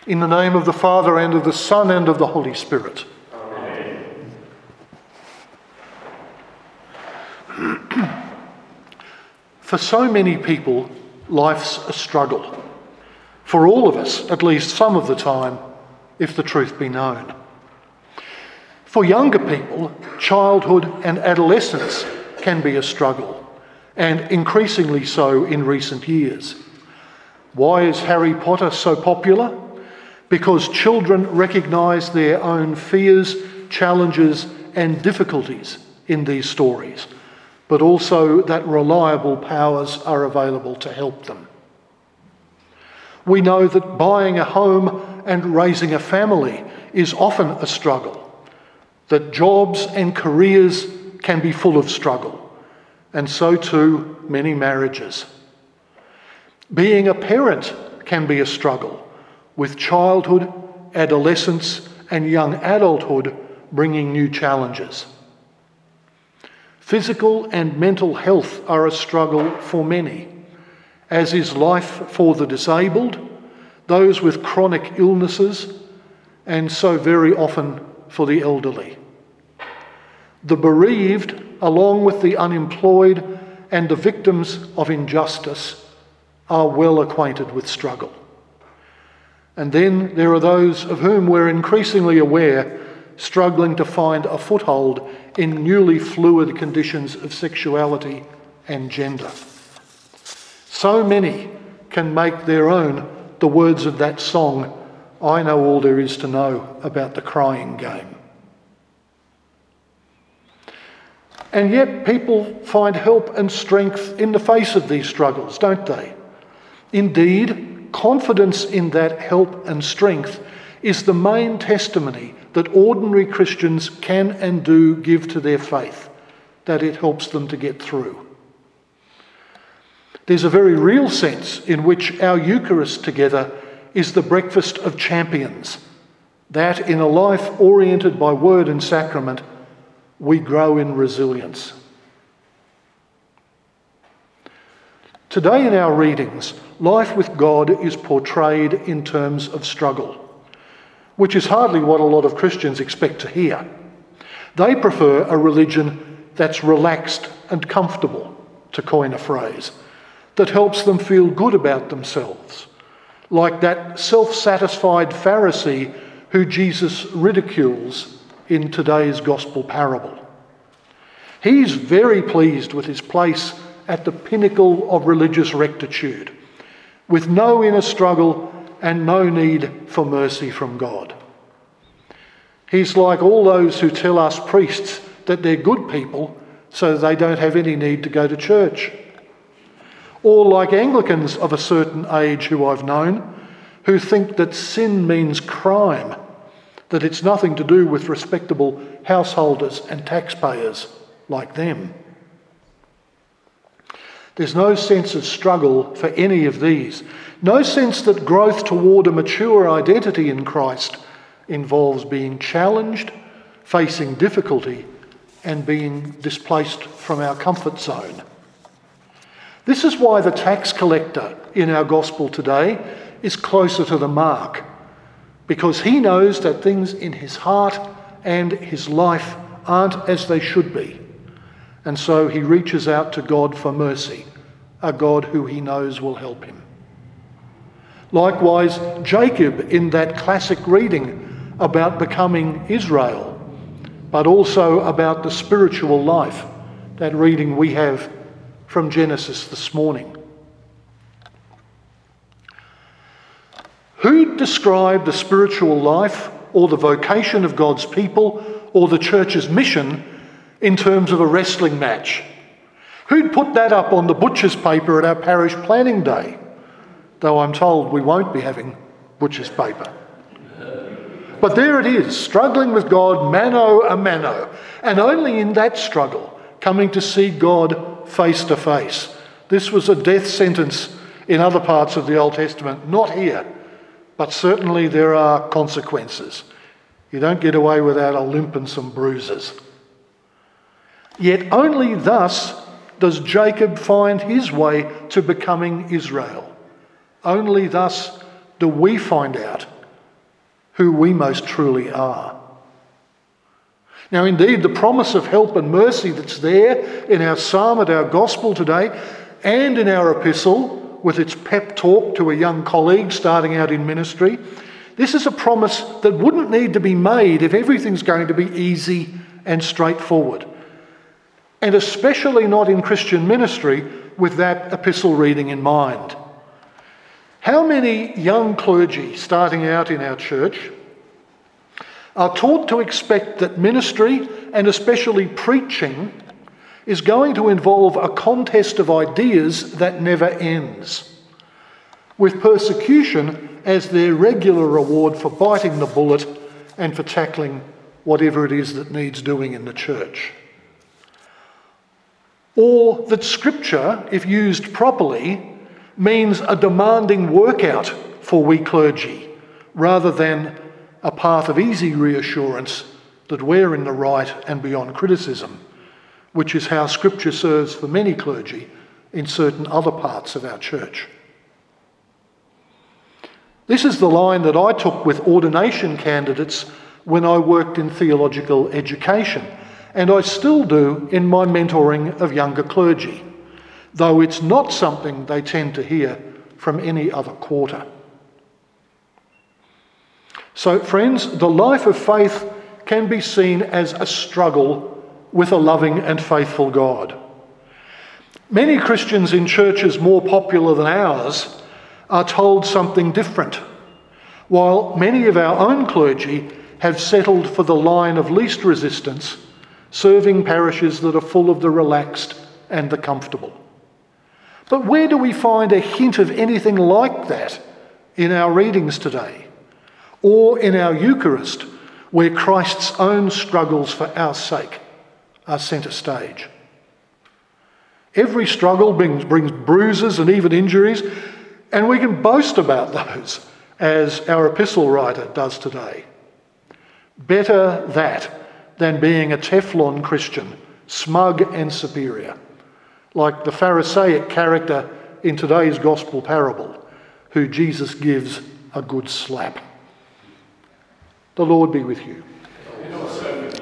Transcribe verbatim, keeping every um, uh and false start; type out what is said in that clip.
In the name of the Father, and of the Son, and of the Holy Spirit. Amen. For so many people, life's a struggle. For all of us, at least some of the time, if the truth be known. For younger people, childhood and adolescence can be a struggle, and increasingly so in recent years. Why is Harry Potter so popular? Because children recognise their own fears, challenges and difficulties in these stories, but also that reliable powers are available to help them. We know that buying a home and raising a family is often a struggle, that jobs and careers can be full of struggle, and so too many marriages. Being a parent can be a struggle, with childhood, adolescence and young adulthood bringing new challenges. Physical and mental health are a struggle for many, as is life for the disabled, those with chronic illnesses, and so very often for the elderly. The bereaved, along with the unemployed and the victims of injustice, are well acquainted with struggle. And then there are those of whom we're increasingly aware struggling to find a foothold in newly fluid conditions of sexuality and gender. So many can make their own the words of that song, "I know all there is to know about the crying game." And yet people find help and strength in the face of these struggles, don't they? Indeed, confidence in that help and strength is the main testimony that ordinary Christians can and do give to their faith, that it helps them to get through. There's a very real sense in which our Eucharist together is the breakfast of champions, that in a life oriented by word and sacrament, we grow in resilience. Today in our readings, life with God is portrayed in terms of struggle, which is hardly what a lot of Christians expect to hear. They prefer a religion that's relaxed and comfortable, to coin a phrase, that helps them feel good about themselves, like that self-satisfied Pharisee who Jesus ridicules in today's gospel parable. He's very pleased with his place at the pinnacle of religious rectitude, with no inner struggle and no need for mercy from God. He's like all those who tell us priests that they're good people so they don't have any need to go to church. Or like Anglicans of a certain age who I've known, who think that sin means crime, that it's nothing to do with respectable householders and taxpayers like them. There's no sense of struggle for any of these. No sense that growth toward a mature identity in Christ involves being challenged, facing difficulty, and being displaced from our comfort zone. This is why the tax collector in our gospel today is closer to the mark, because he knows that things in his heart and his life aren't as they should be. And so he reaches out to God for mercy, a God who he knows will help him. Likewise, Jacob in that classic reading about becoming Israel, but also about the spiritual life, that reading we have from Genesis this morning. Who described the spiritual life or the vocation of God's people or the church's mission in terms of a wrestling match? Who'd put that up on the butcher's paper at our parish planning day? Though I'm told we won't be having butcher's paper. But there it is, struggling with God mano a mano, and only in that struggle coming to see God face to face. This was a death sentence in other parts of the Old Testament, not here, but certainly there are consequences. You don't get away without a limp and some bruises. Yet only thus does Jacob find his way to becoming Israel. Only thus do we find out who we most truly are. Now, indeed, the promise of help and mercy that's there in our psalm and our gospel today, and in our epistle, with its pep talk to a young colleague starting out in ministry, this is a promise that wouldn't need to be made if everything's going to be easy and straightforward. And especially not in Christian ministry with that epistle reading in mind. How many young clergy starting out in our church are taught to expect that ministry, and especially preaching, is going to involve a contest of ideas that never ends, with persecution as their regular reward for biting the bullet and for tackling whatever it is that needs doing in the church? Or that Scripture, if used properly, means a demanding workout for we clergy, rather than a path of easy reassurance that we're in the right and beyond criticism, which is how Scripture serves for many clergy in certain other parts of our church. This is the line that I took with ordination candidates when I worked in theological education, and I still do in my mentoring of younger clergy, though it's not something they tend to hear from any other quarter. So, friends, the life of faith can be seen as a struggle with a loving and faithful God. Many Christians in churches more popular than ours are told something different, while many of our own clergy have settled for the line of least resistance, serving parishes that are full of the relaxed and the comfortable. But where do we find a hint of anything like that in our readings today? Or in our Eucharist, where Christ's own struggles for our sake are centre stage? Every struggle brings, brings bruises and even injuries, and we can boast about those, as our epistle writer does today. Better that than being a Teflon Christian, smug and superior, like the Pharisaic character in today's gospel parable, who Jesus gives a good slap. The Lord be with you.